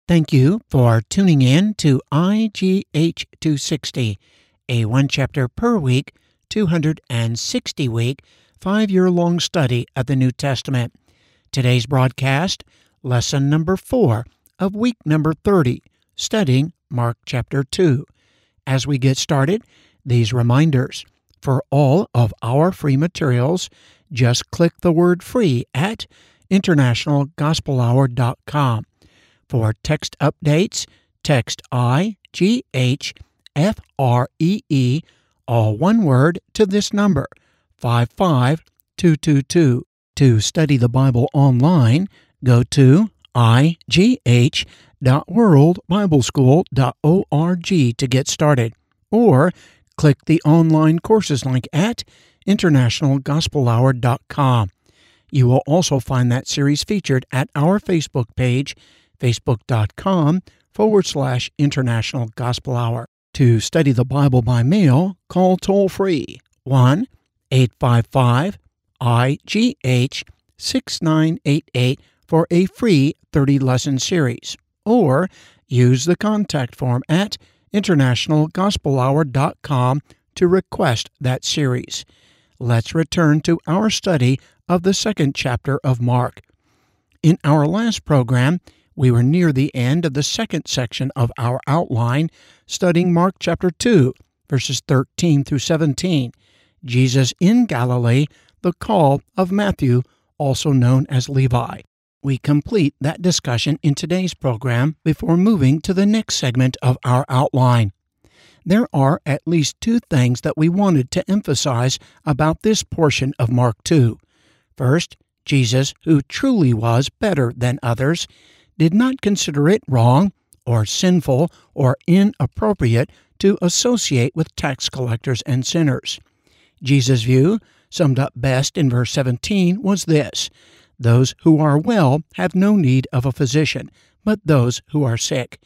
Thank you for tuning in to IGH 260, a one chapter per week, 260 week, 5-year-long study of the New Testament. Today's broadcast, lesson number 4 of week number 30, studying Mark chapter 2. As we get started, these reminders. For all of our free materials, just click the word free at internationalgospelhour.com. For text updates, text IGH FREE, all one word, to this number, 55222. To study the Bible online, go to igh.worldbibleschool.org to get started, or click the online courses link at internationalgospelhour.com. You will also find that series featured at our Facebook page, facebook.com/International Gospel Hour. To study the Bible by mail, call toll-free 1-855-IGH-6988 for a free 30-lesson series, or use the contact form at internationalgospelhour.com to request that series. Let's return to our study of the second chapter of Mark. In our last program, we were near the end of the second section of our outline, studying Mark chapter 2, verses 13 through 17, Jesus in Galilee, the call of Matthew, also known as Levi. We complete that discussion in today's program before moving to the next segment of our outline. There are at least two things that we wanted to emphasize about this portion of Mark 2. First, Jesus, who truly was better than others, did not consider it wrong or sinful or inappropriate to associate with tax collectors and sinners. Jesus' view, summed up best in verse 17, was this: those who are well have no need of a physician, but those who are sick.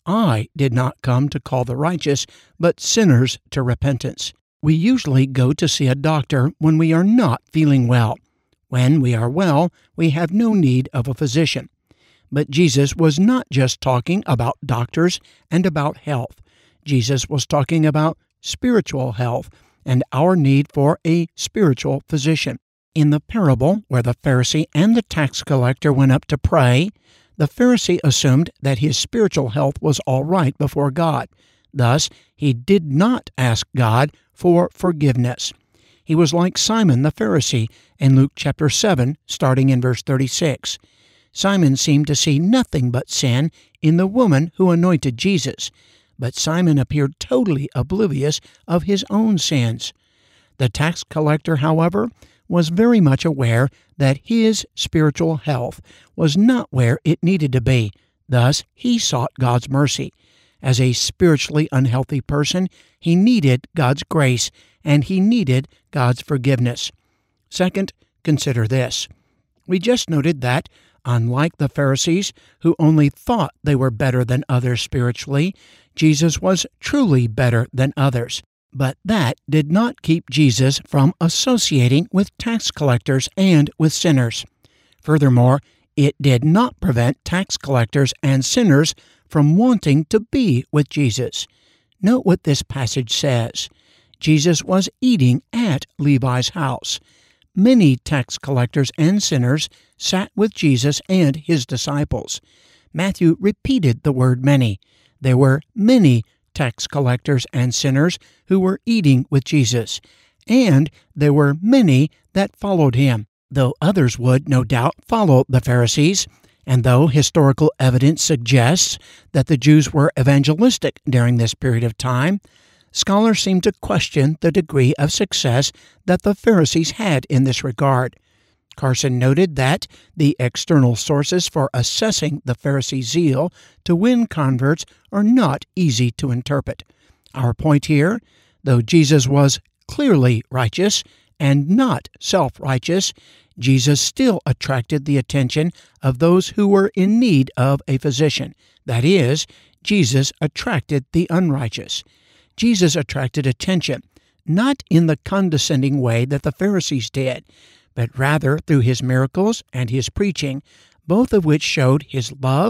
I did not come to call the righteous, but sinners to repentance. We usually go to see a doctor when we are not feeling well. When we are well, we have no need of a physician. But Jesus was not just talking about doctors and about health. Jesus was talking about spiritual health and our need for a spiritual physician. In the parable where the Pharisee and the tax collector went up to pray, the Pharisee assumed that his spiritual health was all right before God. Thus, he did not ask God for forgiveness. He was like Simon the Pharisee in Luke chapter 7, starting in verse 36. Simon seemed to see nothing but sin in the woman who anointed Jesus, but Simon appeared totally oblivious of his own sins. The tax collector, however, was very much aware that his spiritual health was not where it needed to be. Thus, he sought God's mercy. As a spiritually unhealthy person, he needed God's grace, and he needed God's forgiveness. Second, consider this. We just noted that, unlike the Pharisees, who only thought they were better than others spiritually, Jesus was truly better than others. But that did not keep Jesus from associating with tax collectors and with sinners. Furthermore, it did not prevent tax collectors and sinners from wanting to be with Jesus. Note what this passage says. Jesus was eating at Levi's house. Many tax collectors and sinners sat with Jesus and his disciples. Matthew repeated the word many. There were many tax collectors and sinners who were eating with Jesus, and there were many that followed him, though others would, no doubt, follow the Pharisees, and though historical evidence suggests that the Jews were evangelistic during this period of time, scholars seem to question the degree of success that the Pharisees had in this regard. Carson noted that the external sources for assessing the Pharisee zeal to win converts are not easy to interpret. Our point here, though Jesus was clearly righteous and not self-righteous, Jesus still attracted the attention of those who were in need of a physician. That is, Jesus attracted the unrighteous. Jesus attracted attention, not in the condescending way that the Pharisees did, but rather through his miracles and his preaching, both of which showed his love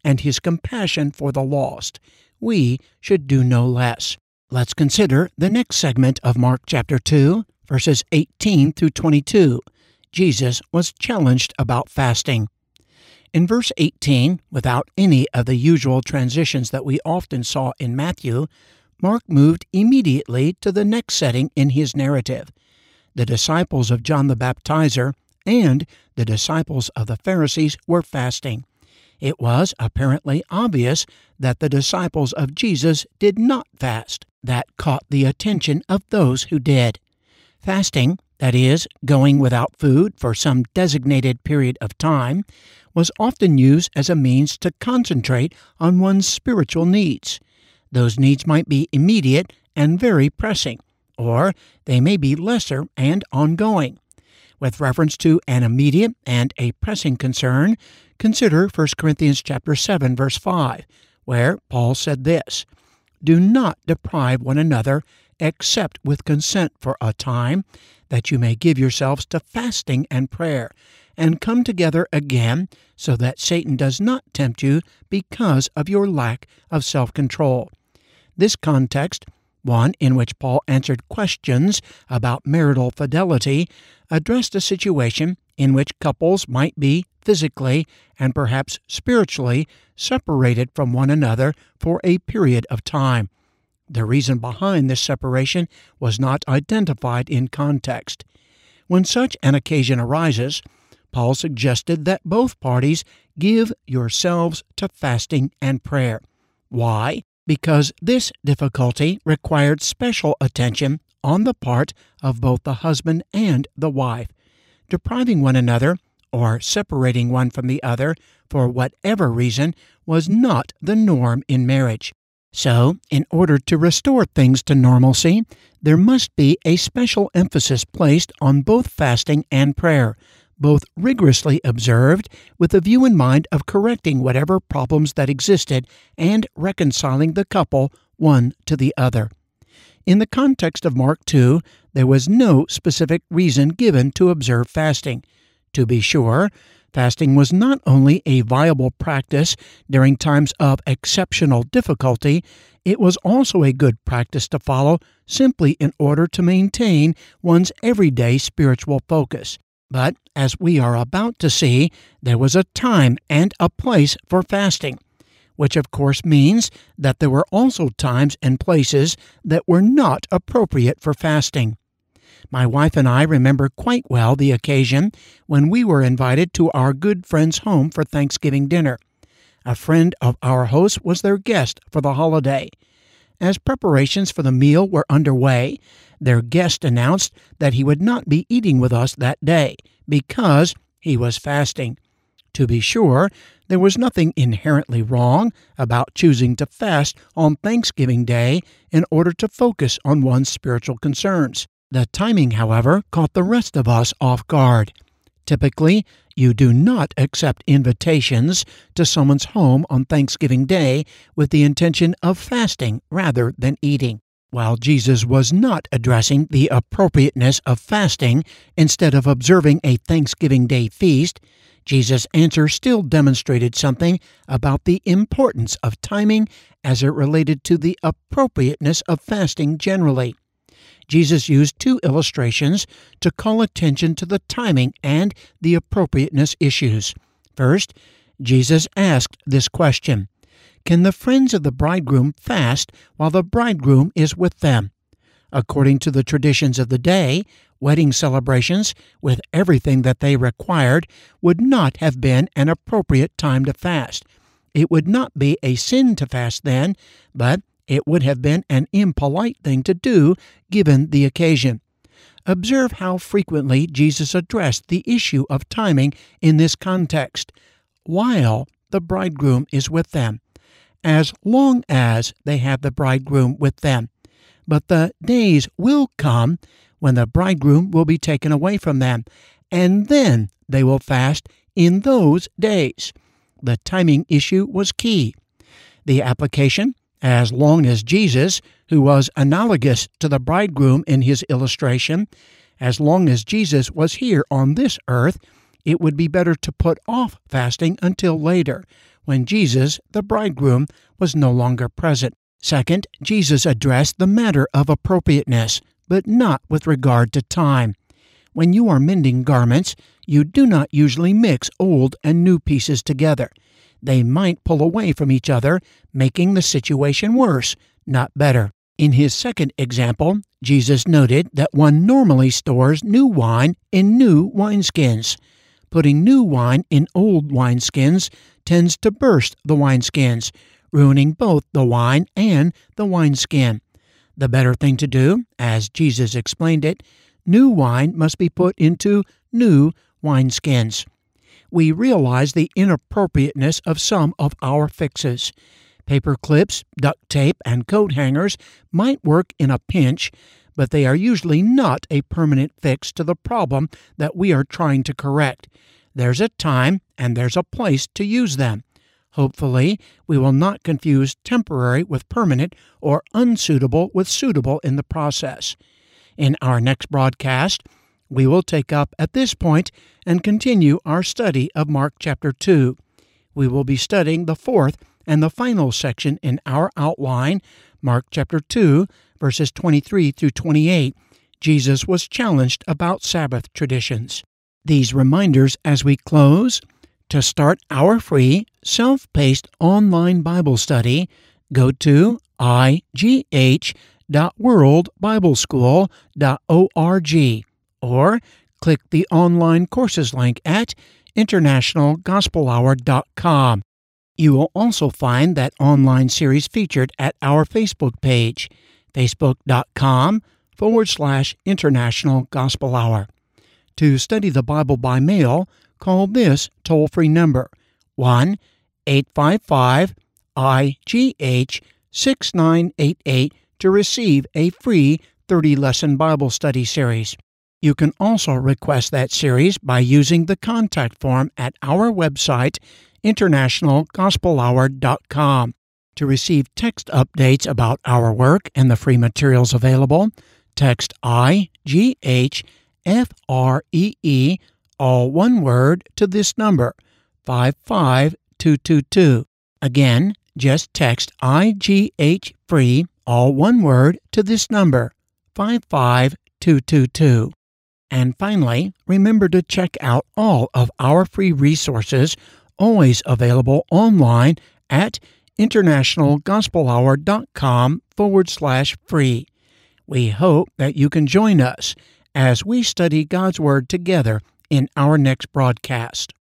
and His compassion for the lost. We should do no less. Let's consider the next segment of Mark chapter 2, verses 18 through 22. Jesus was challenged about fasting. In verse 18, without any of the usual transitions that we often saw in Matthew, Mark moved immediately to the next setting in his narrative. The disciples of John the Baptizer and the disciples of the Pharisees were fasting. It was apparently obvious that the disciples of Jesus did not fast. That caught the attention of those who did. Fasting, that is, going without food for some designated period of time, was often used as a means to concentrate on one's spiritual needs. Those needs might be immediate and very pressing, or they may be lesser and ongoing. With reference to an immediate and a pressing concern, consider 1 Corinthians chapter 7, verse 5, where Paul said this, "Do not deprive one another, except with consent for a time, that you may give yourselves to fasting and prayer, and come together again, so that Satan does not tempt you because of your lack of self-control." This context, one in which Paul answered questions about marital fidelity, addressed a situation in which couples might be physically and perhaps spiritually separated from one another for a period of time. The reason behind this separation was not identified in context. When such an occasion arises, Paul suggested that both parties give yourselves to fasting and prayer. Why? Because this difficulty required special attention on the part of both the husband and the wife. Depriving one another or separating one from the other for whatever reason was not the norm in marriage. So, in order to restore things to normalcy, there must be a special emphasis placed on both fasting and prayer, both rigorously observed with the view in mind of correcting whatever problems that existed and reconciling the couple one to the other. In the context of Mark 2, there was no specific reason given to observe fasting. To be sure, fasting was not only a viable practice during times of exceptional difficulty, it was also a good practice to follow simply in order to maintain one's everyday spiritual focus. But, as we are about to see, there was a time and a place for fasting, which of course means that there were also times and places that were not appropriate for fasting. My wife and I remember quite well the occasion when we were invited to our good friend's home for Thanksgiving dinner. A friend of our host was their guest for the holiday. As preparations for the meal were underway, their guest announced that he would not be eating with us that day because he was fasting. To be sure, there was nothing inherently wrong about choosing to fast on Thanksgiving Day in order to focus on one's spiritual concerns. The timing, however, caught the rest of us off guard. Typically, you do not accept invitations to someone's home on Thanksgiving Day with the intention of fasting rather than eating. While Jesus was not addressing the appropriateness of fasting instead of observing a Thanksgiving Day feast, Jesus' answer still demonstrated something about the importance of timing as it related to the appropriateness of fasting generally. Jesus used two illustrations to call attention to the timing and the appropriateness issues. First, Jesus asked this question, "Can the friends of the bridegroom fast while the bridegroom is with them?" According to the traditions of the day, wedding celebrations, with everything that they required, would not have been an appropriate time to fast. It would not be a sin to fast then, but it would have been an impolite thing to do given the occasion. Observe how frequently Jesus addressed the issue of timing in this context. While the bridegroom is with them, as long as they have the bridegroom with them. But the days will come when the bridegroom will be taken away from them, and then they will fast in those days. The timing issue was key. The application, as long as Jesus, who was analogous to the bridegroom in his illustration, as long as Jesus was here on this earth, it would be better to put off fasting until later, when Jesus, the bridegroom, was no longer present. Second, Jesus addressed the matter of appropriateness, but not with regard to time. When you are mending garments, you do not usually mix old and new pieces together. They might pull away from each other, making the situation worse, not better. In his second example, Jesus noted that one normally stores new wine in new wineskins. Putting new wine in old wineskins tends to burst the wineskins, ruining both the wine and the wineskin. The better thing to do, as Jesus explained it, new wine must be put into new wineskins. We realize the inappropriateness of some of our fixes. Paper clips, duct tape, and coat hangers might work in a pinch, but they are usually not a permanent fix to the problem that we are trying to correct. There's a time and there's a place to use them. Hopefully, we will not confuse temporary with permanent or unsuitable with suitable in the process. In our next broadcast, we will take up at this point and continue our study of Mark chapter 2. We will be studying the fourth and the final section in our outline, Mark chapter 2, verses 23 through 28. Jesus was challenged about Sabbath traditions. These reminders as we close: to start our free, self-paced online Bible study, go to igh.worldbibleschool.org or click the online courses link at internationalgospelhour.com. You will also find that online series featured at our Facebook page, facebook.com/International Gospel Hour. To study the Bible by mail, call this toll-free number, 1-855-IGH-6988, to receive a free 30-lesson Bible study series. You can also request that series by using the contact form at our website, internationalgospelhour.com. To receive text updates about our work and the free materials available, text IGHFREE, all one word, to this number, 55222. Again, just text IGH free, all one word, to this number, 55222. And finally, remember to check out all of our free resources, always available online at internationalgospelhour.com/free. We hope that you can join us as we study God's Word together in our next broadcast.